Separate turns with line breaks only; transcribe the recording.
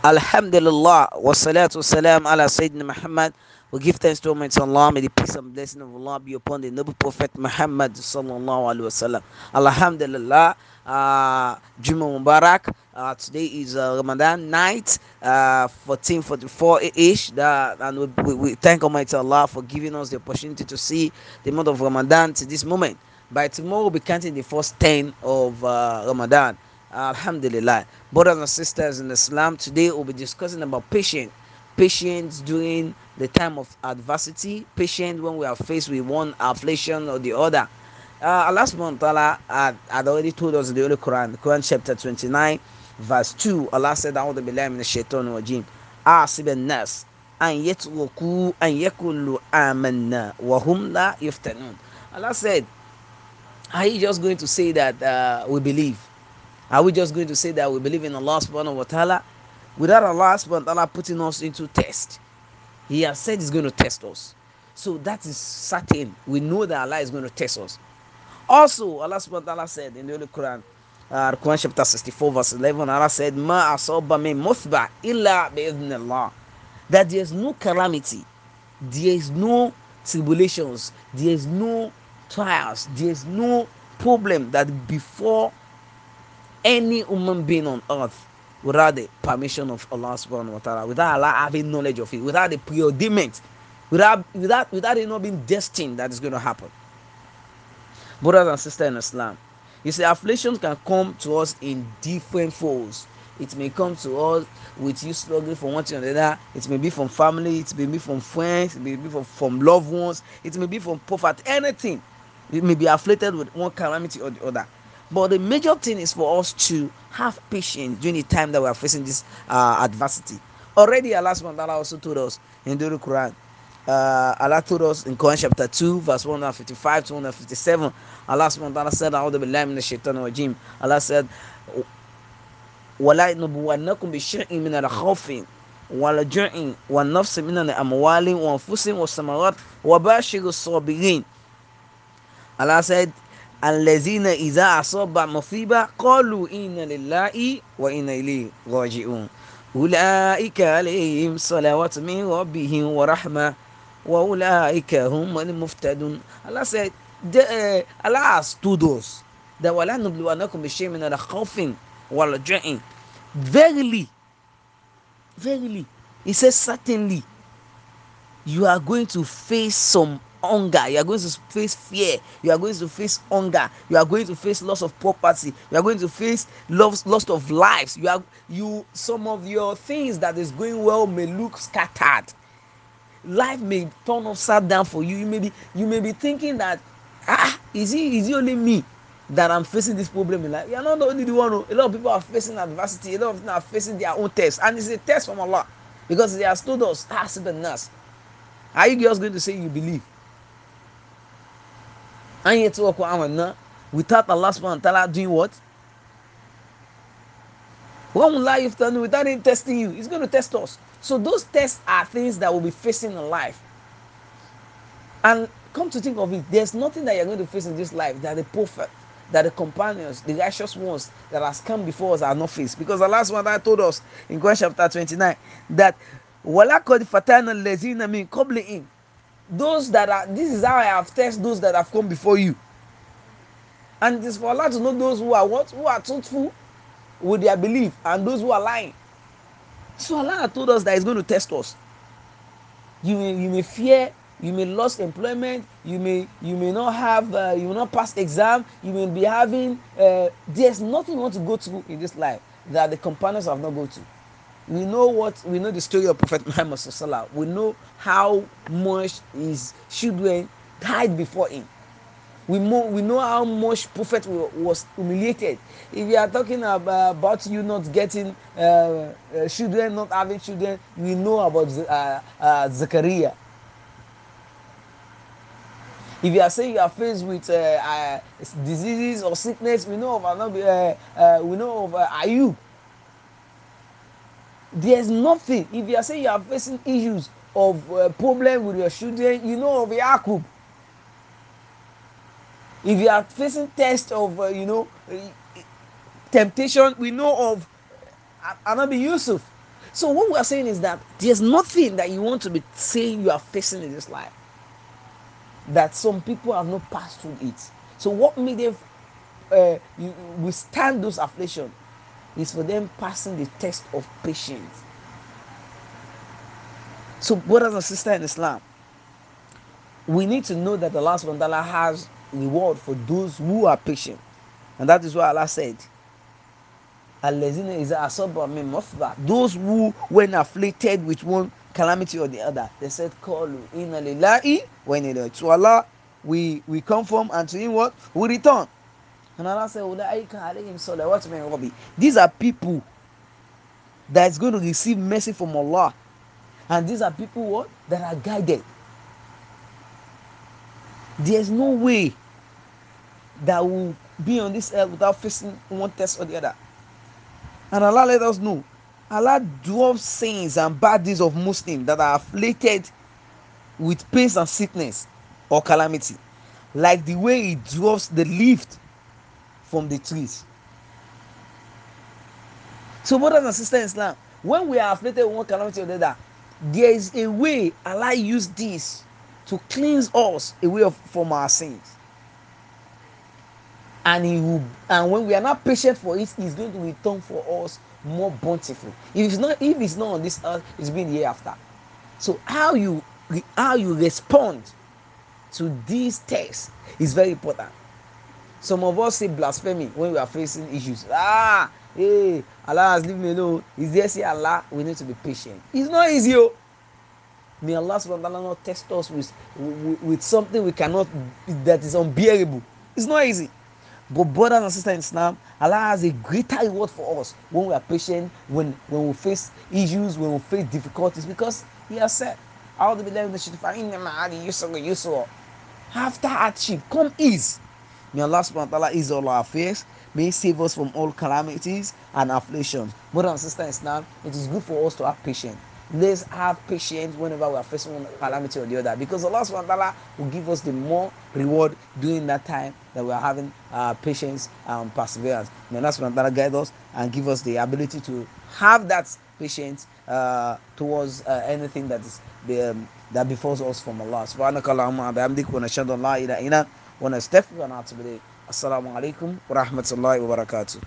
Alhamdulillah, wa salatu salam ala Sayyidina Muhammad. We give thanks to Almighty Allah. May the peace and blessing of Allah be upon the noble Prophet Muhammad sallallahu alaihi wasallam. Alhamdulillah, Juma Mubarak. Today is Ramadan night, 1444 ish. And we thank Almighty Allah for giving us the opportunity to see the month of Ramadan to this moment. By tomorrow, we'll be counting the first 10 of Ramadan. Alhamdulillah. Brothers and sisters in Islam, today we'll be discussing about patience. Patience during the time of adversity, patience when we are faced with one affliction or the other. Allah subhanahu wa ta'ala had already told us in the Holy Quran, Quran chapter 29, verse 2. Allah said, A'udhu billahi minash shaitanir rajim. Asib an-nas an yatruku an yakulu amanna wa hum la yuftanun. Allah said, are you just going to say that we believe? Are we just going to say that we believe in Allah subhanahu wa ta'ala without Allah subhanahu wa ta'ala putting us into test? He has said he's going to test us. So that is certain. We know that Allah is going to test us. Also, Allah subhanahu wa ta'ala said in the Holy Quran, Quran chapter 64, verse 11, Allah said, Ma asaba min muthba illa bi'idhnillah. That there is no calamity, there is no tribulations, there is no trials, there is no problem that before any human being on earth without the permission of Allah subhanahu wa ta'ala, without Allah having knowledge of it, without the preordainment, without it not being destined that is going to happen. Brothers and sisters in Islam, you see, afflictions can come to us in different folds. It may come to us with you struggling for one thing or the other. It may be from family, it may be from friends, it may be from loved ones, it may be from poverty, anything. It may be afflicted with one calamity or the other. But the major thing is for us to have patience during the time that we are facing this adversity. Already, Allah subhanahu wa ta'ala also told us in the Quran. Allah told us in Quran chapter 2, verse 155 to 157. Allah subhanahu wa ta'ala said, A'udhu billahi minash shaitanir rajim. Allah said, وَلَا نَبُوَنَّكُمْ بِشَيْءٍ مِنَ الْخَوْفِ وَالْجُوعِ وَالنَّفْسِ مِنَ الْأَمْوَالِ وَأَنفُسِهِمْ وَالثَّمَرَاتِ وَبَشِّرِ الصَّابِرِينَ. Allah said, الذين إذا أصاب مصيبة قالوا إنا لله وإنا إليه راجعون أولئك عليهم صلوات من ربهم ورحمة وأولئك هم المهتدون. Allah said, Allah has told us that ولا نبلونكم بشيء من الخوف والجوع. Verily, verily, he says certainly you are going to face some hunger, you are going to face fear, you are going to face hunger, you are going to face loss of property, you are going to face loss of lives. Some of your things that is going well may look scattered. Life may turn upside down for you. You may be thinking that is it only me that I'm facing this problem in life? You are not the only one. A lot of people are facing adversity, a lot of people are facing their own test, and it's a test from Allah, because He has told us, nas. Are you just going to say you believe? And yet without Allah subhanahu wa ta'ala doing what? When will life turn without Him testing you? He's going to test us. So those tests are things that we'll be facing in life. And come to think of it, there's nothing that you're going to face in this life that the prophet, that the companions, the righteous ones that has come before us are not faced. Because the last one that told us in Quran chapter 29 that وَلَقَدْ فَتَنَا الَّذِينَ مِنْ قَبْلِهِمْ. This is how I have tested those that have come before you. And it is for Allah to know those who are what? Who are truthful with their belief, and those who are lying. So Allah told us that He's going to test us. You may fear, you may lose employment, you may not have, you will not pass exam, you may be having, there's nothing you want to go through in this life that the companions have not gone to. We know the story of Prophet Muhammad sallallahu alaihi wasallam. We know how much his children died before him. We know how much Prophet was humiliated. If you are talking about you not getting children, not having children, we know about Zechariah. If you are saying you are faced with diseases or sickness, we know of Ayub. There's nothing. If you are saying you are facing issues of problem with your children, you know of Yaqub. If you are facing test of temptation, we know of Anabi Yusuf. So what we are saying is that there's nothing that you want to be saying you are facing in this life that some people have not passed through it. So what made them withstand those affliction is for them passing the test of patience. So brothers and sisters in Islam, we need to know that Allah subhanahu wa ta'ala has reward for those who are patient. And that is why Allah said, those who, when afflicted with one calamity or the other, they said, inna lillahi wa inna ilayhi. To Allah we come from, and to Him what? We return. And Allah said, these are people that is going to receive mercy from Allah. And these are people what? That are guided. There's no way that will be on this earth without facing one test or the other. And Allah let us know. Allah dwarfs sins and bad deeds of Muslims that are afflicted with pains and sickness or calamity, like the way He dwarfs the leaf from the trees. So, brothers and sisters in Islam, when we are afflicted with one calamity or the other, there is a way Allah used this to cleanse us away from our sins. And and when we are not patient for it, He's going to return for us more bountiful. If it's not on this earth, it's been hereafter. So how you respond to these tests is very important. Some of us say blasphemy when we are facing issues. Hey, Allah has leave me alone. Is there say Allah? We need to be patient. It's not easy. May Allah subhanahu wa ta'ala not test us with something we cannot, that is unbearable. It's not easy. But brothers and sisters in Islam, Allah has a greater reward for us when we are patient, when we face issues, when we face difficulties, because He has said, after hardship, come ease. May Allah subhanahu wa ta'ala ease all our affairs. May He save us from all calamities and afflictions. Brothers and sisters in Islam, it is good for us to have patience. Let's have patience whenever we are facing one calamity or the other, because Allah subhanahu wa ta'ala will give us the more reward during that time that we are having patience and perseverance. May Allah subhanahu wa ta'ala guide us and give us the ability to have that patience towards anything that is that befalls us from Allah. Subhanakallahumma bihamdik wa nashhadu an la ilaha illa anta wa nastaghfiruka wa natubu ilayk. Assalamu alaikum wa rahmatullahi wa barakatuh.